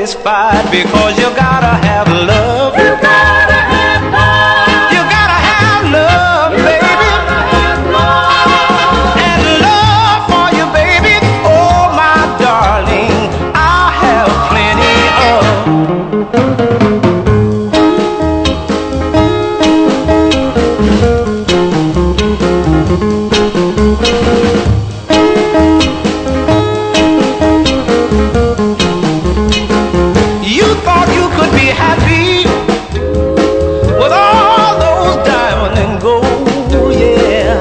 satisfied because you gotta have love. You gotta have love. You gotta have love, baby. And love for you, baby. Oh, my darling, I have plenty of. You thought you could be happy with all those diamonds and gold, yeah.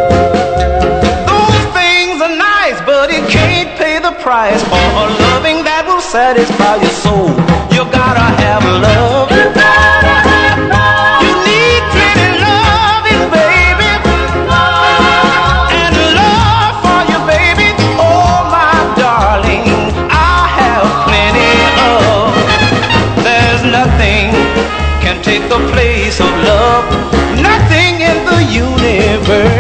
Those things are nice, but it can't pay the price for a loving that will satisfy your soul. You gotta have love. You gotta have love. You need plenty loving, baby. And love for you, baby. Oh, my darling, I have plenty of. There's nothing can take the place of love. Nothing in the universe